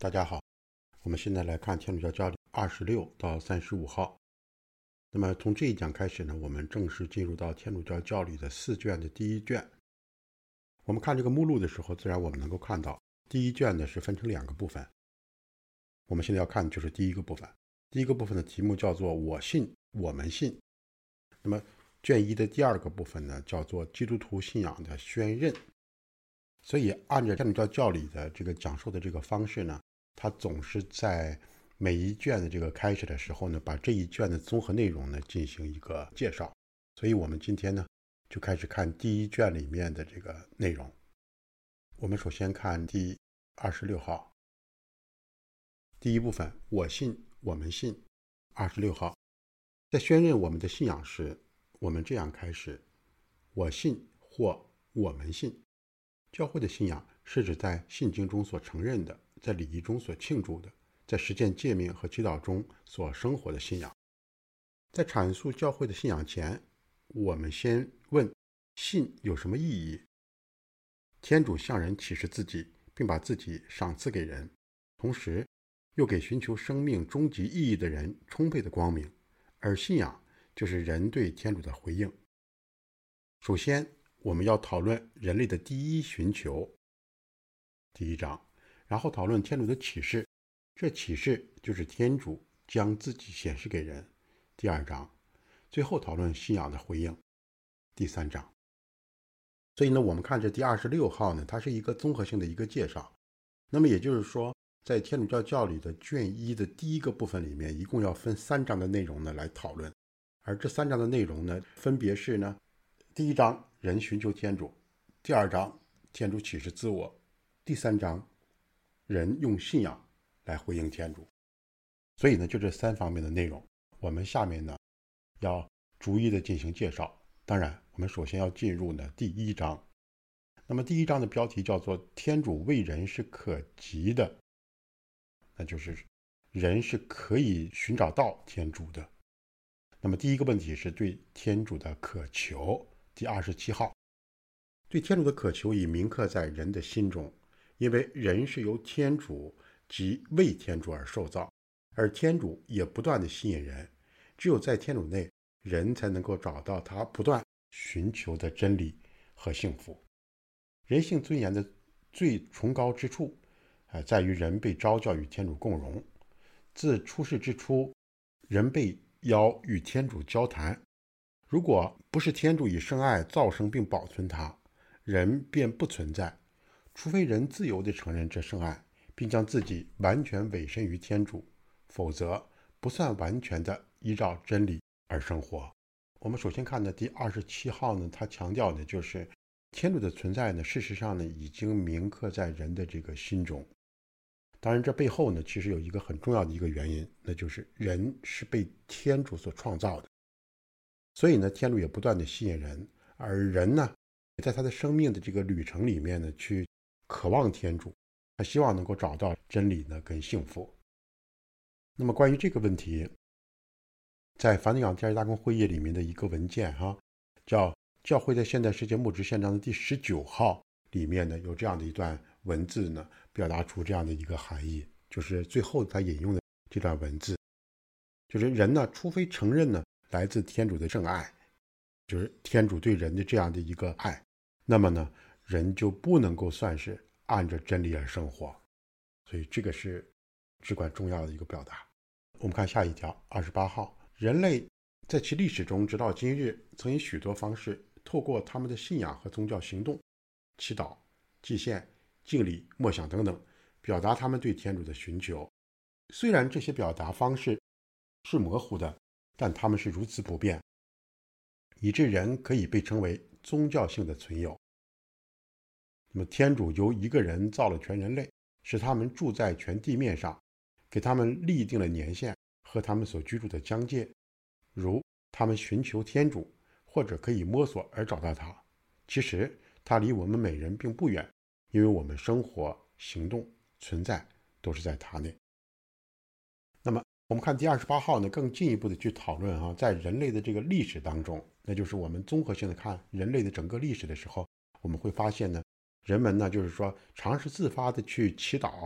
大家好，我们现在来看天主教教理26到35号。那么从这一讲开始呢，我们正式进入到天主教教理的4卷的第1卷。我们看这个目录的时候，自然我们能够看到第1卷呢是分成2个部分。我们现在要看的就是第一个部分。第一个部分的题目叫做我信我们信。那么卷1的第2个部分呢叫做基督徒信仰的宣认。所以按照天主教教理的这个讲授的这个方式呢，他总是在每一卷的这个开始的时候呢，把这一卷的综合内容呢进行一个介绍。所以我们今天呢就开始看第1卷里面的这个内容。我们首先看第26号，第一部分我信我们信。26号，在宣认我们的信仰时，我们这样开始：我信或我们信。教会的信仰是指在信经中所承认的，在礼仪中所庆祝的，在实践诫命和祈祷中所生活的信仰。在阐述教会的信仰前，我们先问信有什么意义。天主向人启示自己，并把自己赏赐给人，同时又给寻求生命终极意义的人充沛的光明，而信仰就是人对天主的回应。首先我们要讨论人类的第一寻求，第1章，然后讨论天主的启示，这启示就是天主将自己显示给人，第2章，最后讨论信仰的回应，第3章。所以呢，我们看这第26号呢，它是一个综合性的一个介绍。那么也就是说，在天主教教理的卷1的第1个部分里面，一共要分3章的内容呢来讨论。而这3章的内容呢，分别是呢，第1章人寻求天主，第2章天主启示自我，第3章人用信仰来回应天主。所以呢，就这3方面的内容，我们下面呢要逐一的进行介绍。当然我们首先要进入呢第1章。那么第1章的标题叫做天主为人是可及的，那就是人是可以寻找到天主的。那么第一个问题是对天主的渴求，第27号，对天主的渴求已铭刻在人的心中，因为人是由天主及为天主而受造，而天主也不断的吸引人，只有在天主内，人才能够找到他不断寻求的真理和幸福。人性尊严的最崇高之处，在于人被召叫与天主共融。自出世之初，人被邀与天主交谈，如果不是天主以圣爱造生并保存它，人便不存在。除非人自由地承认这圣爱，并将自己完全委身于天主，否则不算完全的依照真理而生活。我们首先看的第27号呢，它强调的就是天主的存在呢，事实上呢已经铭刻在人的这个心中。当然这背后呢其实有一个很重要的一个原因，那就是人是被天主所创造的。所以呢天主也不断的吸引人，而人呢在他的生命的这个旅程里面呢去渴望天主，他希望能够找到真理呢跟幸福。那么关于这个问题，在梵蒂冈第2大公会议里面的一个文件叫教会在现代世界牧职宪章的第19号里面呢有这样的一段文字呢，表达出这样的一个含义，就是最后他引用的这段文字，就是人呢除非承认呢来自天主的圣爱，就是天主对人的这样的一个爱，那么呢人就不能够算是按着真理而生活。所以这个是至关重要的一个表达。我们看下一条28号，人类在其历史中直到今日曾以许多方式透过他们的信仰和宗教行动，祈祷、祭献、敬礼、默想等等，表达他们对天主的寻求。虽然这些表达方式是模糊的，但他们是如此不变，以致人可以被称为宗教性的存有。那么天主由一个人造了全人类，使他们住在全地面上，给他们立定了年限和他们所居住的疆界，如他们寻求天主，或者可以摸索而找到他。其实他离我们每人并不远，因为我们生活、行动、存在都是在他内。那么我们看第28号呢，更进一步的去讨论在人类的这个历史当中，那就是我们综合性的看人类的整个历史的时候，我们会发现呢，人们呢就是说尝试自发的去祈祷，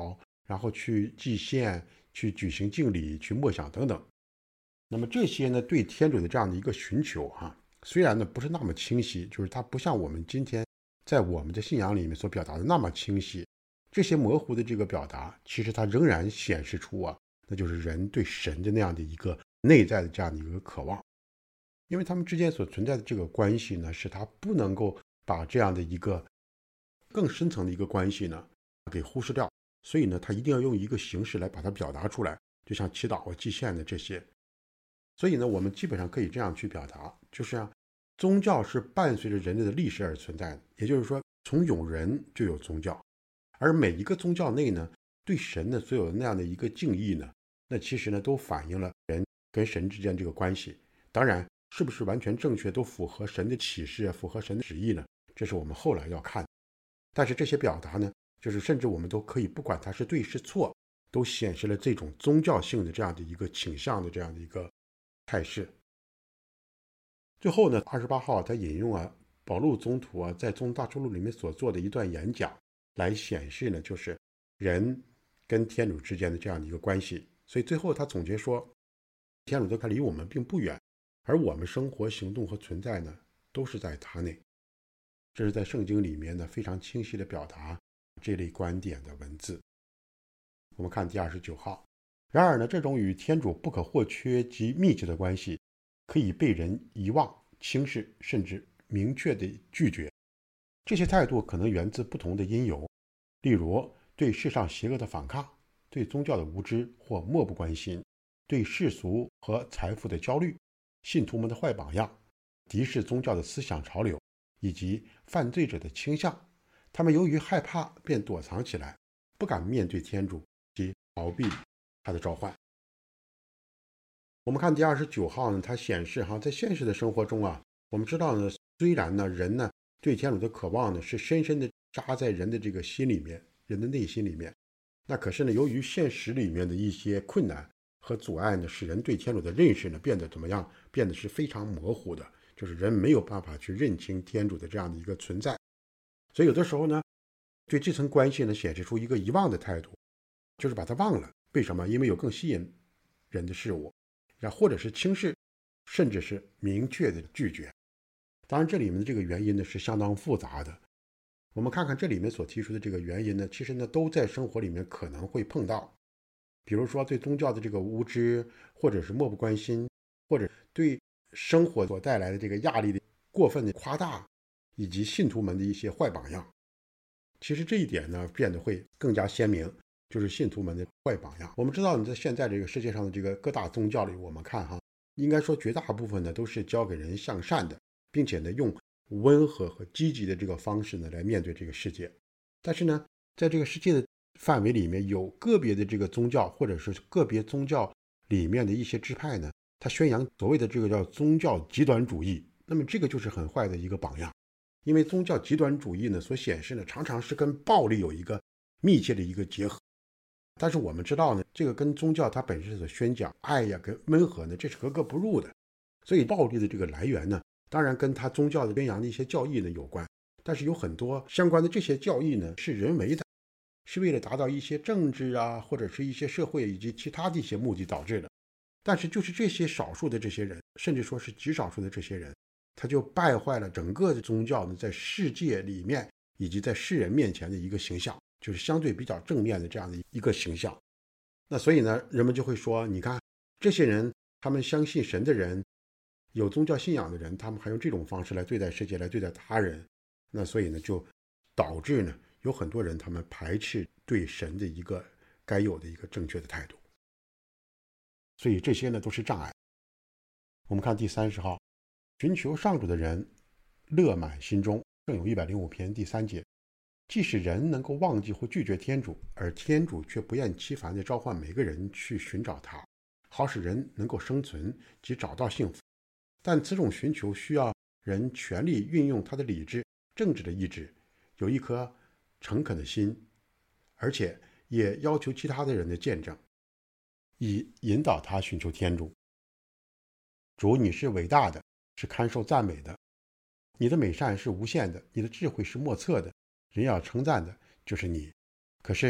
然后去祭献、去举行敬礼、去默想等等。那么这些呢，对天主的这样的一个寻求虽然呢不是那么清晰，就是它不像我们今天在我们的信仰里面所表达的那么清晰。这些模糊的这个表达，其实它仍然显示出那就是人对神的那样的一个内在的这样的一个渴望。因为他们之间所存在的这个关系呢，使他不能够把这样的一个更深层的一个关系呢给忽视掉，所以呢，他一定要用一个形式来把它表达出来，就像祈祷祭献的这些。所以呢，我们基本上可以这样去表达，就是宗教是伴随着人类的历史而存在的，也就是说，从有人就有宗教，而每一个宗教内呢，对神的所有那样的一个敬意呢，那其实呢，都反映了人跟神之间这个关系。当然，是不是完全正确，都符合神的启示，符合神的旨意呢？这是我们后来要看。但是这些表达呢，就是甚至我们都可以不管它是对是错，都显示了这种宗教性的这样的一个倾向的这样的一个态势。最后呢，28号他引用保禄宗徒在宗大出录里面所做的一段演讲，来显示呢，就是人跟天主之间的这样的一个关系。所以最后他总结说，天主他离我们并不远，而我们生活、行动和存在呢，都是在他内。这是在圣经里面呢非常清晰的表达这类观点的文字。我们看第29号。然而呢，这种与天主不可或缺及密切的关系，可以被人遗忘、轻视，甚至明确的拒绝。这些态度可能源自不同的因由，例如对世上邪恶的反抗，对宗教的无知或漠不关心，对世俗和财富的焦虑，信徒们的坏榜样，敌视宗教的思想潮流，以及犯罪者的倾向。他们由于害怕便躲藏起来，不敢面对天主及逃避他的召唤。我们看第29号呢，它显示在现实的生活中我们知道呢，虽然呢人呢对天主的渴望呢是深深的扎在人的这个心里面，人的内心里面，那可是呢，由于现实里面的一些困难和阻碍呢，使人对天主的认识呢变得怎么样？变得是非常模糊的，就是人没有办法去认清天主的这样的一个存在。所以有的时候呢，对这层关系呢显示出一个遗忘的态度，就是把它忘了。为什么？因为有更吸引人的事物，或者是轻视，甚至是明确的拒绝。当然这里面的这个原因呢是相当复杂的。我们看看这里面所提出的这个原因呢，其实呢都在生活里面可能会碰到。比如说对宗教的这个无知，或者是漠不关心，或者对生活所带来的这个压力的过分的夸大，以及信徒们的一些坏榜样。其实这一点呢变得会更加鲜明，就是信徒们的坏榜样。我们知道在现在这个世界上的这个各大宗教里，我们看应该说绝大部分呢都是教给人向善的，并且呢用温和和积极的这个方式呢来面对这个世界。但是呢，在这个世界的范围里面，有个别的这个宗教，或者是个别宗教里面的一些支派呢，他宣扬所谓的这个叫宗教极端主义。那么这个就是很坏的一个榜样，因为宗教极端主义呢所显示呢常常是跟暴力有一个密切的一个结合。但是我们知道呢，这个跟宗教它本身所宣讲爱呀跟温和呢，这是格格不入的。所以暴力的这个来源呢，当然跟他宗教的宣扬的一些教义呢有关，但是有很多相关的这些教义呢是人为的，是为了达到一些政治或者是一些社会以及其他的一些目的导致的。但是就是这些少数的这些人，甚至说是极少数的这些人，他就败坏了整个的宗教呢在世界里面以及在世人面前的一个形象，就是相对比较正面的这样的一个形象。那所以呢，人们就会说，你看这些人，他们相信神的人，有宗教信仰的人，他们还用这种方式来对待世界，来对待他人。那所以呢，就导致呢有很多人他们排斥对神的一个该有的一个正确的态度。所以这些呢都是障碍。我们看第30号，寻求上主的人乐满心中，正有105篇第3节。即使人能够忘记或拒绝天主，而天主却不厌其烦地召唤每个人去寻找他，好使人能够生存及找到幸福。但此种寻求需要人全力运用他的理智、正直的意志，有一颗诚恳的心，而且也要求其他的人的见证，以引导他寻求天主。主，你是伟大的，是堪受赞美的，你的美善是无限的，你的智慧是莫测的，人要称赞的就是你。可是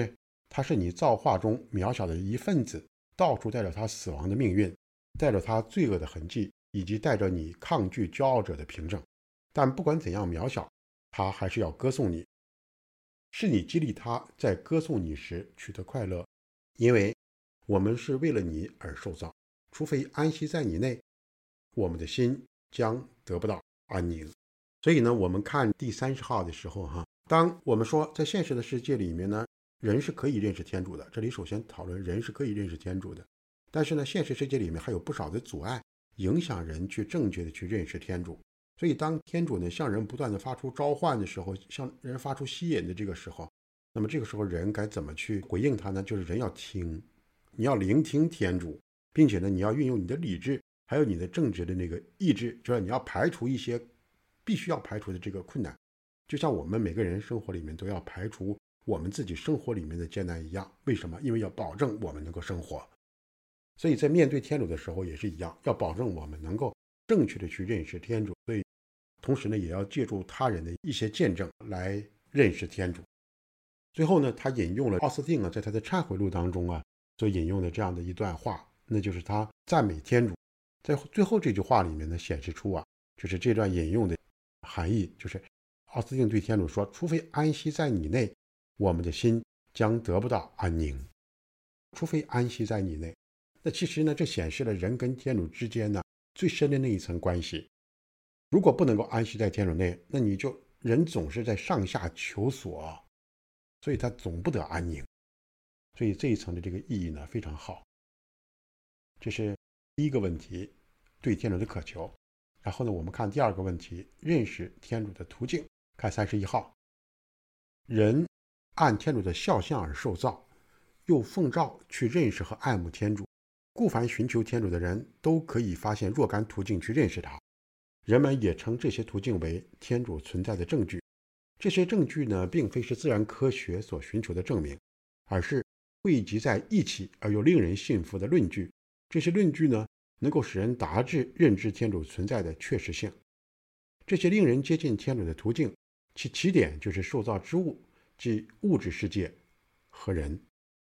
他是你造化中渺小的一份子，到处带着他死亡的命运，带着他罪恶的痕迹，以及带着你抗拒骄傲者的凭证。但不管怎样渺小，他还是要歌颂你，是你激励他在歌颂你时取得快乐，因为我们是为了你而受造，除非安息在你内，我们的心将得不到安宁。所以呢，我们看第30号的时候当我们说在现实的世界里面呢，人是可以认识天主的，这里首先讨论人是可以认识天主的，但是呢，现实世界里面还有不少的阻碍，影响人去正确的去认识天主。所以当天主呢向人不断的发出召唤的时候，向人发出吸引的这个时候，那么这个时候人该怎么去回应他呢？就是人要听，你要聆听天主，并且呢，你要运用你的理智，还有你的正直的那个意志，就是你要排除一些必须要排除的这个困难，就像我们每个人生活里面都要排除我们自己生活里面的艰难一样。为什么？因为要保证我们能够生活。所以在面对天主的时候也是一样，要保证我们能够正确的去认识天主，所以同时呢，也要借助他人的一些见证来认识天主。最后呢，他引用了奥斯定在他的忏悔录当中所引用的这样的一段话，那就是他赞美天主。在最后这句话里面呢，显示出就是这段引用的含义，就是奥斯定对天主说，除非安息在你内，我们的心将得不到安宁。除非安息在你内，那其实呢，这显示了人跟天主之间呢最深的那一层关系。如果不能够安息在天主内，那你就人总是在上下求索，所以他总不得安宁。所以这一层的这个意义呢非常好。这是第一个问题，对天主的渴求。然后呢，我们看第二个问题，认识天主的途径。看31号，人按天主的肖像而受造，又奉召去认识和爱慕天主，故凡寻求天主的人都可以发现若干途径去认识他。人们也称这些途径为天主存在的证据。这些证据呢，并非是自然科学所寻求的证明，而是汇集在一起而又令人信服的论据。这些论据呢，能够使人达至认知天主存在的确实性。这些令人接近天主的途径，其起点就是受造之物，即物质世界和人。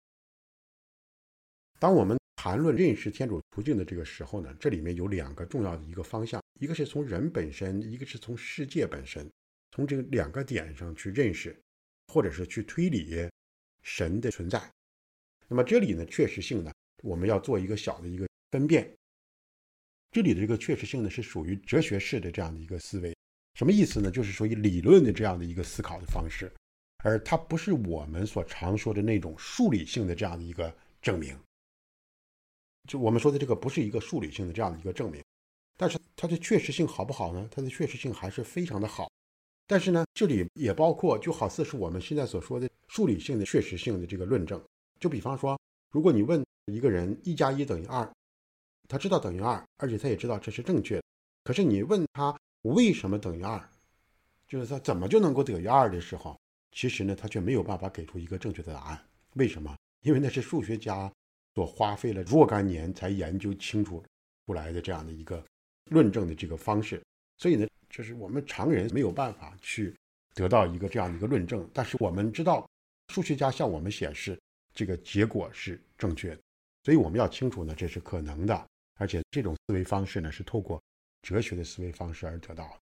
当我们谈论认识天主途径的这个时候呢，这里面有2个重要的一个方向，一个是从人本身，一个是从世界本身，从这2个点上去认识或者是去推理神的存在。那么这里呢，确实性呢，我们要做一个小的一个分辨。这里的这个确实性呢，是属于哲学式的这样的一个思维。什么意思呢？就是属于理论的这样的一个思考的方式，而它不是我们所常说的那种数理性的这样的一个证明。就我们说的这个不是一个数理性的这样的一个证明，但是它的确实性好不好呢？它的确实性还是非常的好。但是呢，这里也包括就好似是我们现在所说的数理性的确实性的这个论证。就比方说，如果你问一个人1+1等于2，他知道等于2，而且他也知道这是正确的。可是你问他为什么等于2，就是他怎么就能够等于2的时候，其实呢，他却没有办法给出一个正确的答案。为什么？因为那是数学家所花费了若干年才研究清楚出来的这样的一个论证的这个方式。所以呢，就是我们常人没有办法去得到一个这样的一个论证，但是我们知道数学家向我们显示这个结果是正确的，所以我们要清楚呢，这是可能的，而且这种思维方式呢，是透过哲学的思维方式而得到的。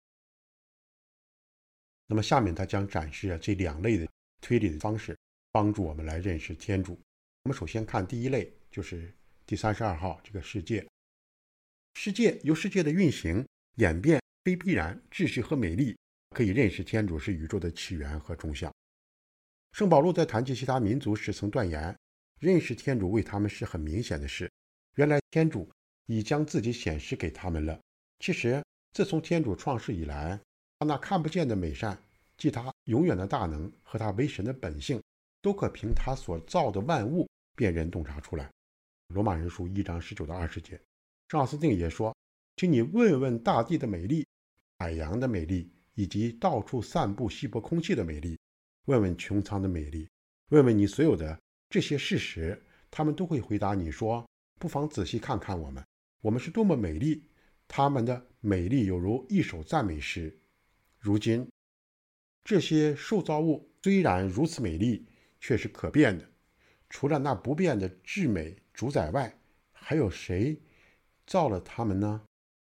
那么下面他将展示这2类的推理的方式，帮助我们来认识天主。我们首先看第一类，就是第32号这个世界。由世界的运行、演变、非必然、秩序和美丽，可以认识天主是宇宙的起源和终向。圣保禄在谈及其他民族时曾断言，认识天主为他们是很明显的事。原来天主已将自己显示给他们了。其实自从天主创世以来，他那看不见的美善，即他永远的大能和他为神的本性，都可凭他所造的万物辨认洞察出来。罗马人书1章19到20节。圣奥斯定也说，请你问问大地的美丽，海洋的美丽，以及到处散布稀薄空气的美丽，问问穹苍的美丽，问问你所有的这些事实，他们都会回答你说，不妨仔细看看我们是多么美丽，他们的美丽有如一首赞美诗。如今这些受造物虽然如此美丽，却是可变的， 除了那不变的至美主宰外，还有谁造了他们呢？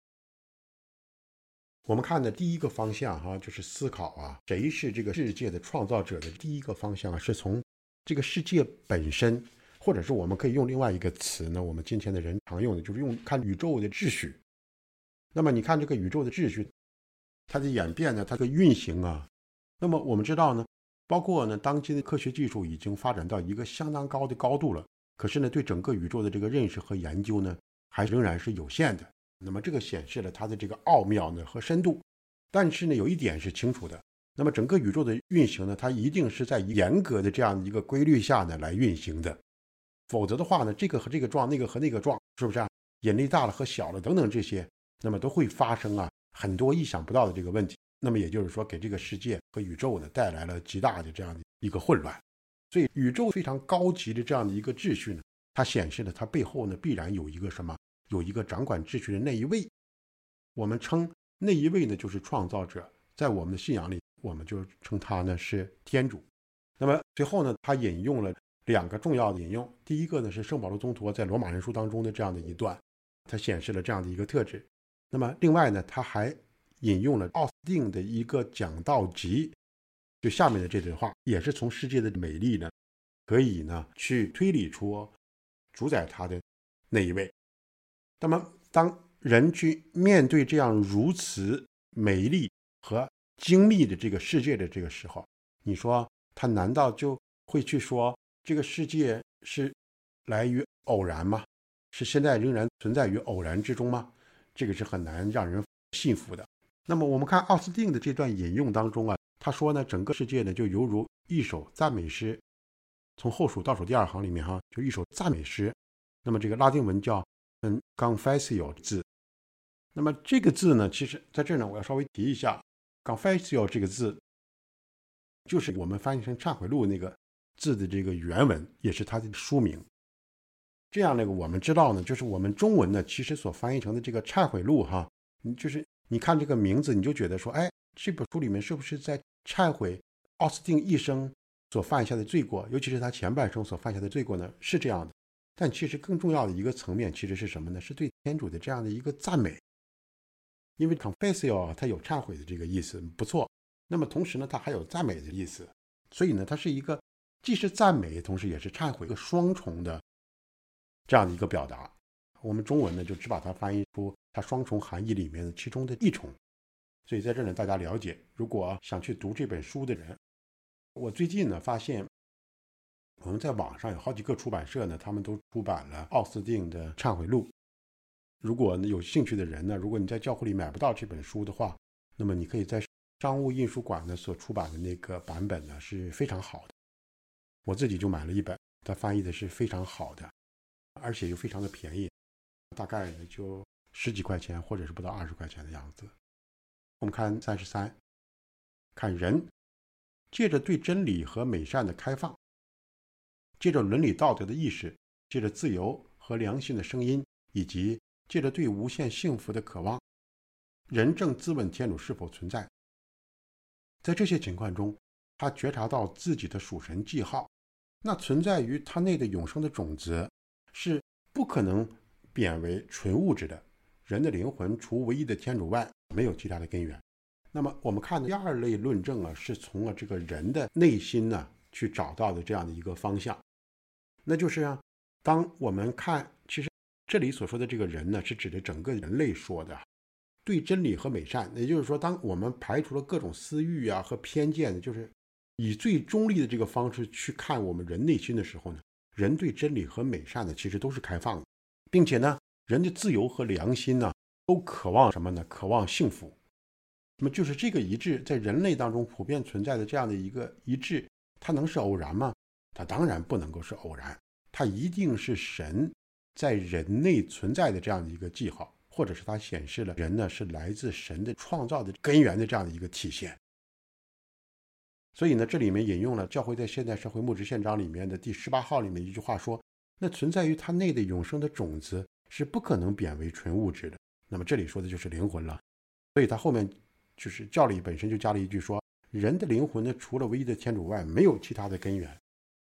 我们看的第一个方向就是思考谁是这个世界的创造者的第一个方向是从这个世界本身，或者是我们可以用另外一个词呢，我们今天的人常用的就是看宇宙的秩序。那么你看这个宇宙的秩序，它的演变呢，它的运行那么我们知道呢，包括呢当今的科学技术已经发展到一个相当高的高度了，可是呢对整个宇宙的这个认识和研究呢，还仍然是有限的。那么这个显示了它的这个奥妙呢和深度。但是呢有一点是清楚的，那么整个宇宙的运行呢，它一定是在严格的这样一个规律下呢来运行的，否则的话呢，这个和这个撞，那个和那个撞，是不是引力大了和小了等等这些，那么都会发生很多意想不到的这个问题。那么也就是说给这个世界和宇宙呢带来了极大的这样的一个混乱。所以宇宙非常高级的这样的一个秩序呢，它显示了它背后呢必然有一个什么，有一个掌管秩序的那一位。我们称那一位呢就是创造者，在我们的信仰里我们就称他呢是天主。那么最后呢他引用了2个重要的引用，第一个呢是圣保罗宗徒在罗马人书当中的这样的一段，它显示了这样的一个特质。那么另外呢他还引用了奥斯定的一个讲道集，就下面的这段话，也是从世界的美丽呢可以呢去推理出主宰他的那一位。那么当人去面对这样如此美丽和精密的这个世界的这个时候，你说他难道就会去说这个世界是来于偶然吗？是现在仍然存在于偶然之中吗？这个是很难让人信服的。那么我们看奥斯定的这段引用当中他说呢，整个世界呢就犹如一首赞美诗，从后数倒数第2行里面就一首赞美诗。那么这个拉丁文叫confessio 字。那么这个字呢，其实在这呢我要稍微提一下， confessio 这个字就是我们翻译成忏悔录那个字的这个原文，也是它的书名。这样我们知道呢，就是我们中文呢其实所翻译成的这个忏悔录就是你看这个名字你就觉得说，这本书里面是不是在忏悔奥斯定一生所犯下的罪过，尤其是他前半生所犯下的罪过呢？是这样的。但其实更重要的一个层面其实是什么呢？是对天主的这样的一个赞美。因为 confessio 它有忏悔的这个意思，不错。那么同时呢，它还有赞美的意思，所以呢，它是一个既是赞美，同时也是忏悔，一个双重的这样的一个表达。我们中文呢就只把它翻译出它双重含义里面的其中的一重。所以在这里大家了解，如果想去读这本书的人，我最近呢发现我们在网上有好几个出版社呢，他们都出版了奥斯定的忏悔录。如果有兴趣的人呢，如果你在教会里买不到这本书的话，那么你可以在商务印书馆呢所出版的那个版本呢是非常好的。我自己就买了一本，它翻译的是非常好的，而且又非常的便宜，大概就10几块钱或者是不到20块钱的样子。我们看33，看人借着对真理和美善的开放，借着伦理道德的意识，借着自由和良心的声音，以及借着对无限幸福的渴望，人正自问天主是否存在。在这些情况中，他觉察到自己的属神记号，那存在于他内的永生的种子是不可能贬为纯物质的。人的灵魂除唯一的天主外没有其他的根源。那么我们看的第2类论证是从这个人的内心去找到的这样的一个方向。那就是当我们看，其实这里所说的这个人呢，是指的整个人类说的对真理和美善。也就是说，当我们排除了各种私欲和偏见，就是以最中立的这个方式去看我们人内心的时候呢，人对真理和美善呢其实都是开放的，并且呢人的自由和良心呢都渴望什么呢？渴望幸福。那么就是这个一致在人类当中普遍存在的这样的一个一致，它能是偶然吗？它当然不能够是偶然，它一定是神在人内存在的这样的一个记号，或者是它显示了人呢是来自神的创造的根源的这样的一个体现。所以呢，这里面引用了教会在现代社会牧职宪章里面的第18号里面一句话说，那存在于它内的永生的种子是不可能贬为纯物质的。那么这里说的就是灵魂了。所以它后面就是教理本身就加了一句说，人的灵魂呢除了唯一的天主外没有其他的根源。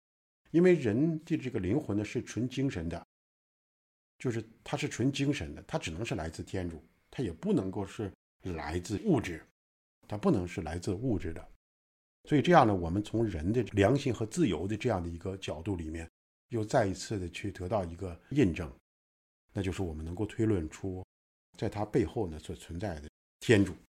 因为人的这个灵魂呢是纯精神的，就是它是纯精神的，它只能是来自天主，它也不能够是来自物质，它不能是来自物质的。所以这样呢，我们从人的良心和自由的这样的一个角度里面，又再一次的去得到一个印证，那就是我们能够推论出在它背后呢所存在的天主。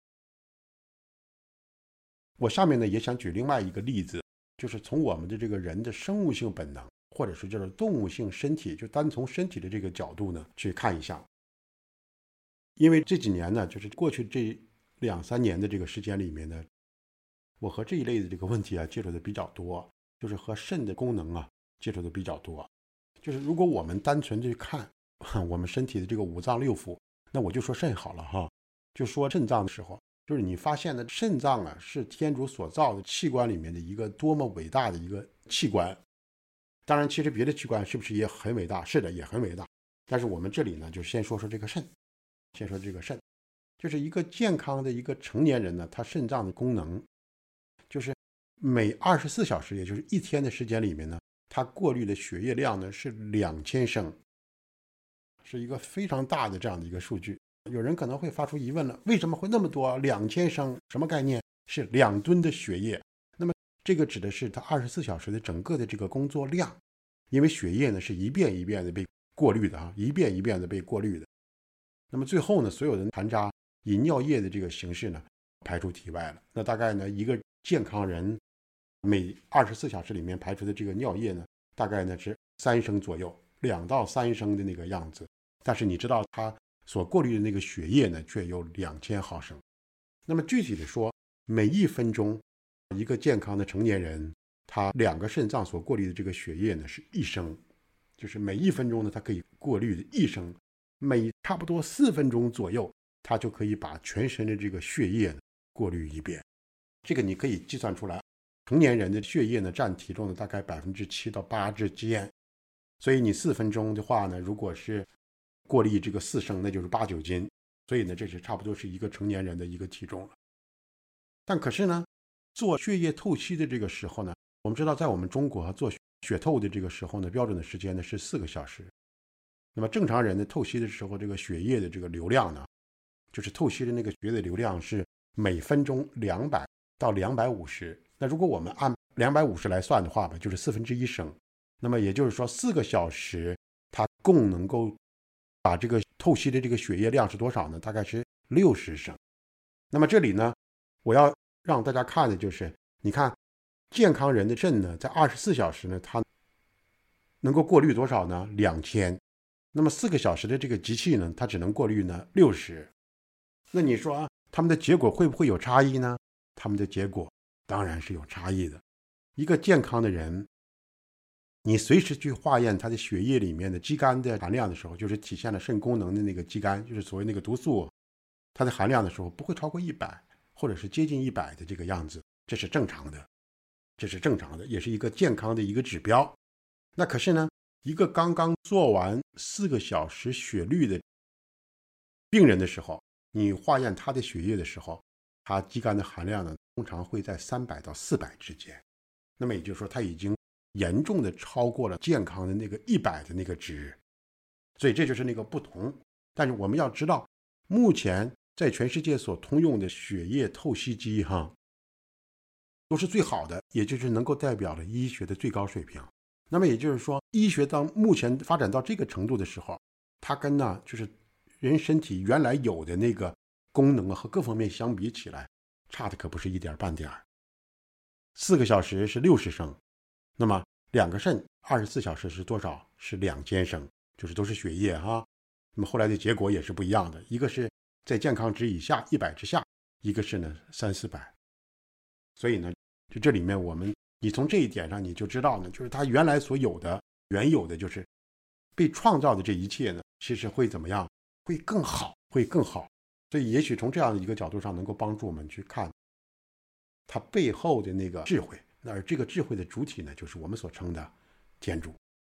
我下面呢也想举另外一个例子，就是从我们的这个人的生物性本能，或者是叫做动物性身体，就单从身体的这个角度呢去看一下。因为这几年呢，就是过去这2-3年的这个时间里面呢，我和这一类的这个问题接触的比较多，就是和肾的功能接触的比较多。就是如果我们单纯的去看我们身体的这个5脏6腑，那我就说肾好了就说肾脏的时候，就是你发现的肾脏是天主所造的器官里面的一个多么伟大的一个器官。当然其实别的器官是不是也很伟大？是的，也很伟大。但是我们这里呢就先说说这个肾。先说这个肾，就是一个健康的一个成年人呢，他肾脏的功能就是每24小时，也就是1天的时间里面呢，他过滤的血液量呢是2000升，是一个非常大的这样的一个数据。有人可能会发出疑问了，为什么会那么多？2000升什么概念？是2吨的血液。那么这个指的是他24小时的整个的这个工作量，因为血液呢是一遍一遍的被过滤的一遍一遍的被过滤的。那么最后呢，所有的残渣以尿液的这个形式呢排出体外了。那大概呢，一个健康人每24小时里面排出的这个尿液呢，大概呢是3升左右，2到3升的那个样子。但是你知道它所过滤的那个血液呢，却有2000毫升。那么具体的说，每1分钟，一个健康的成年人，他2个肾脏所过滤的这个血液呢是1升，就是每1分钟呢，它可以过滤的1升。每差不多4分钟左右，它就可以把全身的这个血液过滤一遍。这个你可以计算出来，成年人的血液呢占体重的大概7%到8%之间。所以你4分钟的话呢，如果是过滤这个4升，那就是8-9斤。所以呢，这是差不多是一个成年人的一个体重了。但可是呢，做血液透析的这个时候呢，我们知道在我们中国做血透的这个时候呢，标准的时间呢是4个小时。那么正常人的透析的时候，这个血液的这个流量呢，就是透析的那个血液的流量是每分钟200到250。那如果我们按250来算的话吧，就是1/4升。那么也就是说4个小时它共能够把这个透析的这个血液量是多少呢？大概是60升。那么这里呢，我要让大家看的就是，你看健康人的肾呢，在24小时呢，它能够过滤多少呢？2000。那么4个小时的这个机器呢，它只能过滤呢60。那你说他们的结果会不会有差异呢？他们的结果当然是有差异的。一个健康的人，你随时去化验他的血液里面的肌酐的含量的时候，就是体现了肾功能的那个肌酐，就是所谓那个毒素，它的含量的时候不会超过100，或者是接近100的这个样子，这是正常的，这是正常的，也是一个健康的一个指标。那可是呢，一个刚刚做完4个小时血滤的病人的时候，你化验他的血液的时候，他肌酐的含量呢，通常会在300到400之间。那么也就是说，他已经严重的超过了健康的那个100的那个值。所以这就是那个不同。但是我们要知道，目前在全世界所通用的血液透析机都是最好的，也就是能够代表了医学的最高水平。那么也就是说，医学到目前发展到这个程度的时候，它跟就是人身体原来有的那个功能和各方面相比起来，差的可不是一点半点。4个小时是60升，那么2个肾24小时是多少？是2000升，就是都是血液那么后来的结果也是不一样的，一个是在健康值以下100之下，一个是呢300-400。所以呢，就这里面你从这一点上你就知道呢，就是它原来所有的原有的就是被创造的这一切呢，其实会怎么样？会更好，会更好。所以也许从这样的一个角度上，能够帮助我们去看它背后的那个智慧。而这个智慧的主体呢，就是我们所称的天主。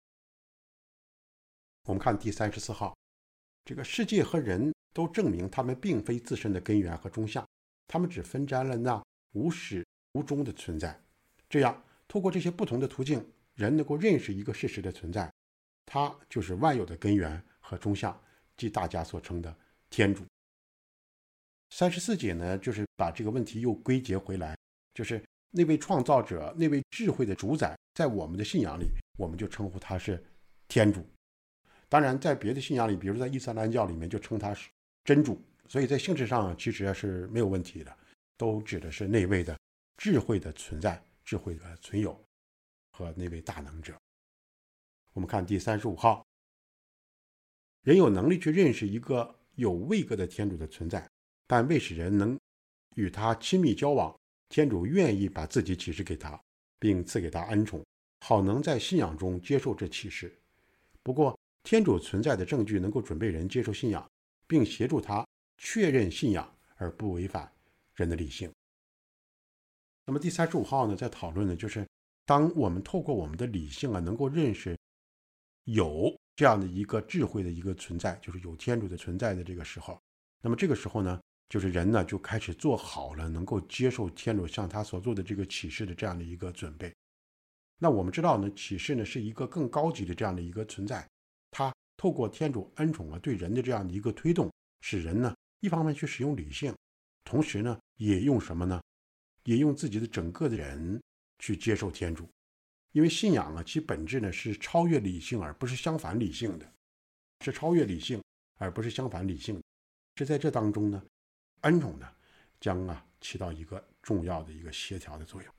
我们看第34号，这个世界和人都证明他们并非自身的根源和中相，他们只分沾了那无始无终的存在。这样透过这些不同的途径， 人能够认识一个事实的存在，它就是万有的根源和中相，即大家所称的天主。34节呢，就是把这个问题又归结回来，就是那位创造者，那位智慧的主宰，在我们的信仰里，我们就称呼他是天主。当然在别的信仰里，比如在伊斯兰教里面就称他是真主，所以在性质上其实是没有问题的，都指的是那位的智慧的存在，智慧的存有和那位大能者。我们看第35号，人有能力去认识一个有位格的天主的存在，但为使人能与他亲密交往，天主愿意把自己启示给他，并赐给他恩宠，好能在信仰中接受这启示。不过天主存在的证据能够准备人接受信仰，并协助他确认信仰而不违反人的理性。那么第35号呢，在讨论的就是当我们透过我们的理性能够认识有这样的一个智慧的一个存在，就是有天主的存在的这个时候，那么这个时候呢，就是人呢就开始做好了能够接受天主向他所做的这个启示的这样的一个准备。那我们知道呢，启示呢是一个更高级的这样的一个存在，它透过天主恩宠对人的这样的一个推动，使人呢一方面去使用理性，同时呢也用什么呢？也用自己的整个的人去接受天主。因为信仰其本质呢是超越理性而不是相反理性的，是超越理性而不是相反理性的。是在这当中呢，恩宠呢将起到一个重要的一个协调的作用。